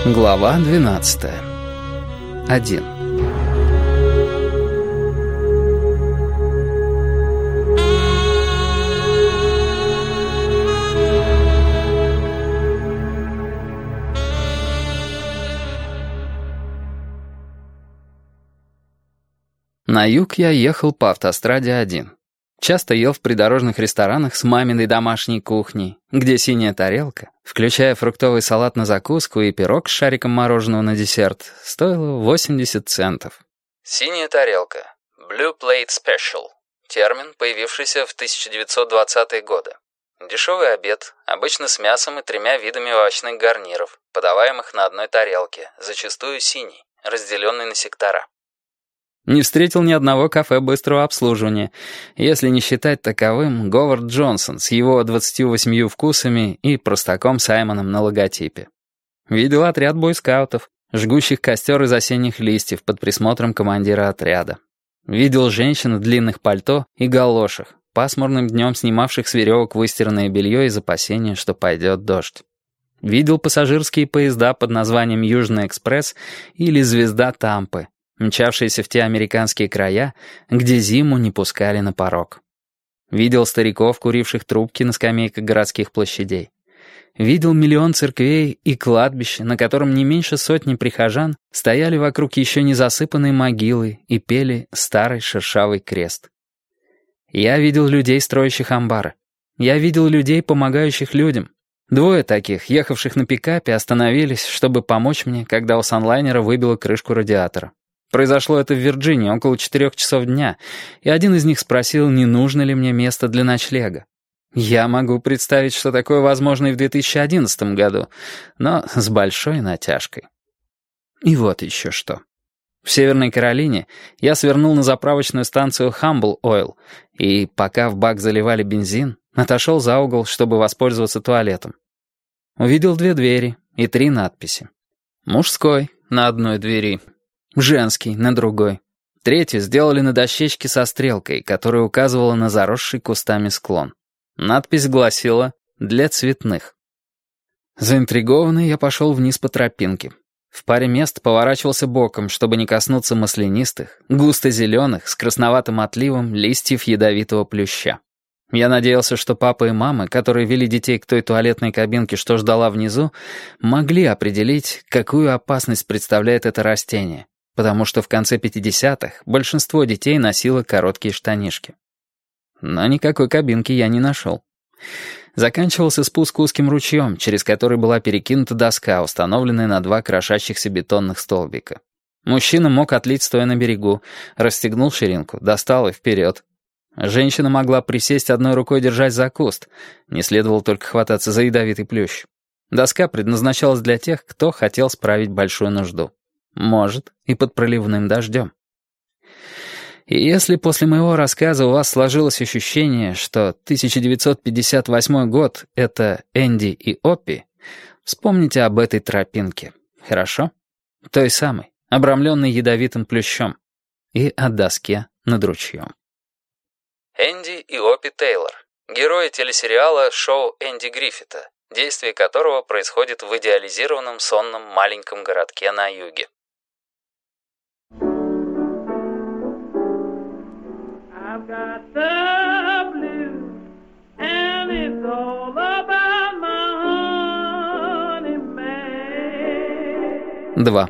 Глава 12. 1. На юг я ехал по автостраде один. Часто ел в придорожных ресторанах с маминой домашней кухней, где синяя тарелка, включая фруктовый салат на закуску и пирог с шариком мороженого на десерт, стоила 80 центов. Синяя тарелка. Blue Plate Special. Термин, появившийся в 1920-е годы. Дешевый обед, обычно с мясом и 3 видами овощных гарниров, подаваемых на одной тарелке, зачастую синий, разделенный на сектора. Не встретил ни одного кафе быстрого обслуживания, если не считать таковым Говард Джонсон с его 28 вкусами и простаком Саймоном на логотипе. Видел отряд бойскаутов, жгущих костер из осенних листьев под присмотром командира отряда. Видел женщин в длинных пальто и галошах, пасмурным днем снимавших с веревок выстиранное белье из опасения, что пойдет дождь. Видел пассажирские поезда под названием «Южный экспресс» или «Звезда Тампы», мчавшиеся в те американские края, где зиму не пускали на порог. Видел стариков, куривших трубки на скамейках городских площадей. Видел миллион церквей и кладбищ, на котором не меньше сотни прихожан стояли вокруг еще не засыпанной могилы и пели старый шершавый крест. Я видел людей, строящих амбары. Я видел людей, помогающих людям. 2 таких, ехавших на пикапе, остановились, чтобы помочь мне, когда у санлайнера выбило крышку радиатора. Произошло это в Вирджинии около 4 часов дня, и один из них спросил, не нужно ли мне место для ночлега. Я могу представить, что такое возможно и в 2011 году, но с большой натяжкой. И вот еще что. В Северной Каролине я свернул на заправочную станцию Humble Oil, и, пока в бак заливали бензин, отошел за угол, чтобы воспользоваться туалетом. Увидел 2 двери и 3 надписи. Мужской на одной двери, женский на другой. 3 сделали на дощечке со стрелкой, которая указывала на заросший кустами склон. Надпись гласила «Для цветных». Заинтригованный я пошел вниз по тропинке. В паре мест поворачивался боком, чтобы не коснуться маслянистых, густо-зеленых, с красноватым отливом листьев ядовитого плюща. Я надеялся, что папа и мама, которые вели детей к той туалетной кабинке, что ждала внизу, могли определить, какую опасность представляет это растение, потому что в конце 50-х большинство детей носило короткие штанишки. Но никакой кабинки я не нашел. Заканчивался спуск узким ручьем, через который была перекинута доска, установленная на 2 крошащихся бетонных столбика. Мужчина мог отлить, стоя на берегу, расстегнул ширинку, достал и вперед. Женщина могла присесть одной рукой, держась за куст. Не следовало только хвататься за ядовитый плющ. Доска предназначалась для тех, кто хотел справить большую нужду. Может, и под проливным дождем. И если после моего рассказа у вас сложилось ощущение, что 1958 год — это Энди и Оппи, вспомните об этой тропинке, хорошо? Той самой, обрамленной ядовитым плющом. И о доске над ручьем. Энди и Оппи Тейлор. Герои телесериала «Шоу Энди Гриффита», действие которого происходит в идеализированном сонном маленьком городке на юге. I've got the blues, and it's all about my honey man. 2.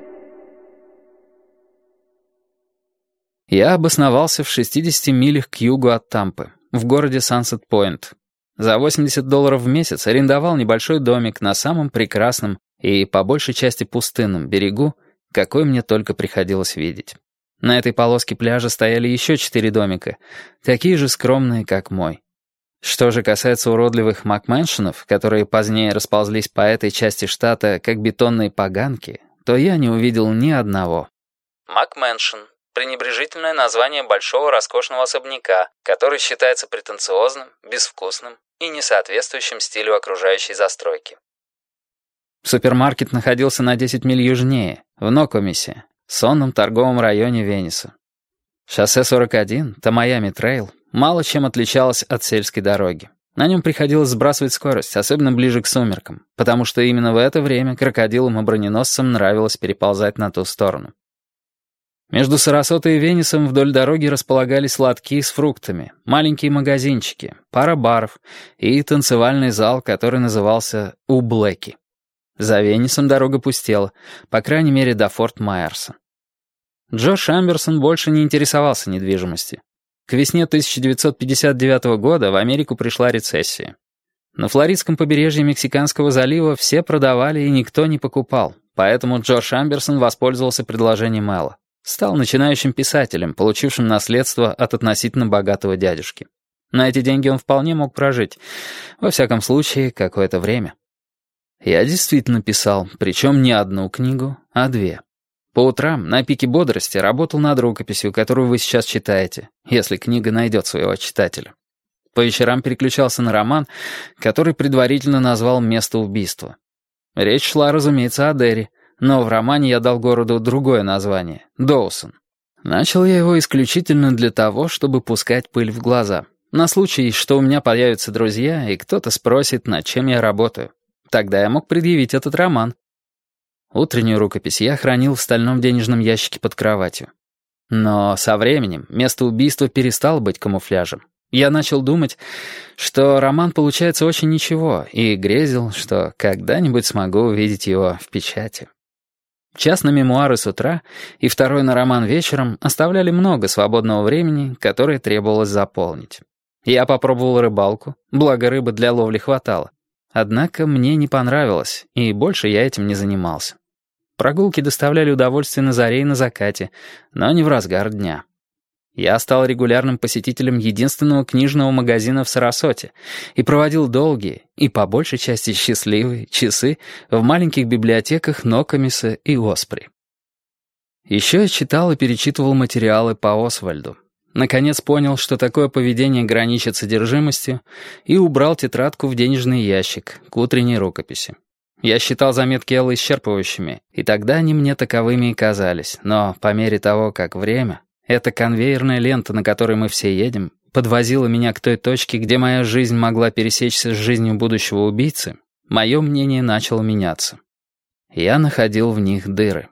Я обосновался в 60 милях к югу от Тампы, в городе Сансет-Пойнт. За $80 в месяц арендовал небольшой домик на самом прекрасном и, по большей части, пустынном берегу, какой мне только приходилось видеть. На этой полоске пляжа стояли еще 4 домика, такие же скромные, как мой. Что же касается уродливых макмэншенов, которые позднее расползлись по этой части штата как бетонные поганки, то я не увидел ни одного. Макмэншен — пренебрежительное название большого роскошного особняка, который считается претенциозным, безвкусным и не соответствующим стилю окружающей застройки. Супермаркет находился на 10 миль южнее, в Нокомисе, сонном торговом районе Вениса. Шоссе 41, Томаями-трейл, мало чем отличалось от сельской дороги. На нем приходилось сбрасывать скорость, особенно ближе к сумеркам, потому что именно в это время крокодилам и броненосцам нравилось переползать на ту сторону. Между Сарасотой и Венисом вдоль дороги располагались лотки с фруктами, маленькие магазинчики, пара баров и танцевальный зал, который назывался «У Блэки». За Венисом дорога пустела, по крайней мере до Форт Майерса. Джош Амберсон больше не интересовался недвижимостью. К весне 1959 года в Америку пришла рецессия. На флоридском побережье Мексиканского залива все продавали и никто не покупал, поэтому Джош Амберсон воспользовался предложением Элла. Стал начинающим писателем, получившим наследство от относительно богатого дядюшки. На эти деньги он вполне мог прожить, во всяком случае, какое-то время. Я действительно писал, причем не одну книгу, а две. По утрам, на пике бодрости, работал над рукописью, которую вы сейчас читаете, если книга найдет своего читателя. По вечерам переключался на роман, который предварительно назвал «Место убийства». Речь шла, разумеется, о Дерри, но в романе я дал городу другое название — Доусон. Начал я его исключительно для того, чтобы пускать пыль в глаза, на случай, что у меня появятся друзья, и кто-то спросит, над чем я работаю. Тогда я мог предъявить этот роман. Утреннюю рукопись я хранил в стальном денежном ящике под кроватью. Но со временем место убийства перестало быть камуфляжем. Я начал думать, что роман получается очень ничего, и грезил, что когда-нибудь смогу увидеть его в печати. Час на мемуары с утра и второй на роман вечером оставляли много свободного времени, которое требовалось заполнить. Я попробовал рыбалку, благо рыбы для ловли хватало. Однако мне не понравилось, и больше я этим не занимался. Прогулки доставляли удовольствие на заре и на закате, но не в разгар дня. Я стал регулярным посетителем единственного книжного магазина в Сарасоте и проводил долгие, и по большей части счастливые, часы в маленьких библиотеках Нокомиса и Оспри. Еще я читал и перечитывал материалы по Освальду. Наконец понял, что такое поведение граничит содержимостью, и убрал тетрадку в денежный ящик к утренней рукописи. Я считал заметки Эллы исчерпывающими, и тогда они мне таковыми и казались, но по мере того, как время... Эта конвейерная лента, на которой мы все едем, подвозила меня к той точке, где моя жизнь могла пересечься с жизнью будущего убийцы, мое мнение начало меняться. Я находил в них дыры.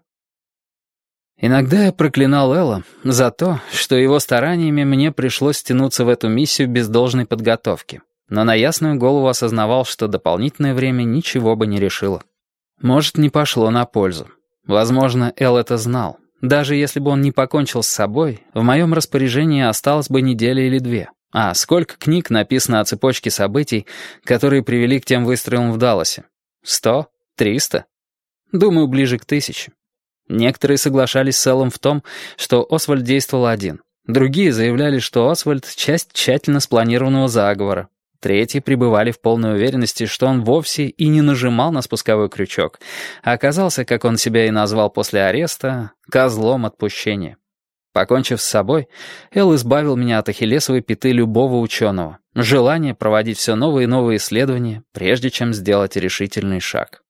Иногда я проклинал Элла за то, что его стараниями мне пришлось тянуться в эту миссию без должной подготовки, но на ясную голову осознавал, что дополнительное время ничего бы не решило. Может, не пошло на пользу. Возможно, Элл это знал. Даже если бы он не покончил с собой, в моем распоряжении осталось бы неделя или две. А сколько книг написано о цепочке событий, которые привели к тем выстрелам в Далласе? 100? 300? Думаю, ближе к 1000. Некоторые соглашались с Эллом в том, что Освальд действовал один. Другие заявляли, что Освальд — часть тщательно спланированного заговора. Третьи пребывали в полной уверенности, что он вовсе и не нажимал на спусковой крючок, а оказался, как он себя и назвал после ареста, козлом отпущения. Покончив с собой, Эл избавил меня от ахиллесовой пяты любого ученого, желания проводить все новые и новые исследования, прежде чем сделать решительный шаг.